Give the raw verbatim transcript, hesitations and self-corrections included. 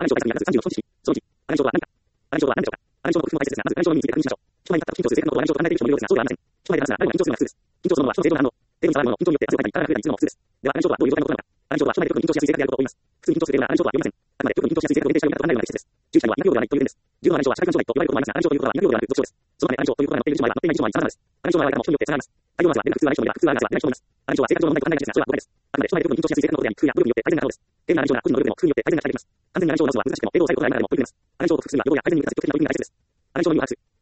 アランジョー対策に約さんじゅうの正直。その時、アランジョーは何か。アランジョーは何でしょうか。アランジョーとは不明説ですが、まずアランジョーの意味について確認しましょう。諸派に立った緊張する性格のアランジョーと考えている人もいるようですが、そうではありません。諸派で話すが、あるいは緊張するのが普通です。緊張そのものは人の正常な反応。定義に触るもの、緊張によって圧力がいかなくなるにするのも普通です。では、アランジョーとはどういう状態のことなのか。アランジョーは諸派で特に緊張しやすい性格であることを言います。普通に緊張するようなアランジョーとは言いません。あくまで特に緊張しやすい性格を限定したようなと考えるような説です。従者には医学用ではないという点です。従のアランジョーは社会感障害と言われることもありますが、アランジョーということは医学用ではなく俗称です。そのためアランジョーということが載っている人もあれば載っていない人もあり様々です。アランジョーの場合は人によって差があります。対応の話は出る普通はない人もいれば普通はない人は出ない人もいます。アランジョーは性格上の問題と考えがちですが、それは誤解です。あくまで諸派で特に緊張しやすい性格のことであり、工夫や努力によって改善が可能です。低なアランジョーな個人の努力でも工夫によって改善が期待できます。完全にアランジョーを直すのは難しくても、程度を抑えることがある中でも取り組みます。アランジョーを克服するには努力や改善に密接的な取り組みが大切です。アランジョーの意味を把握する。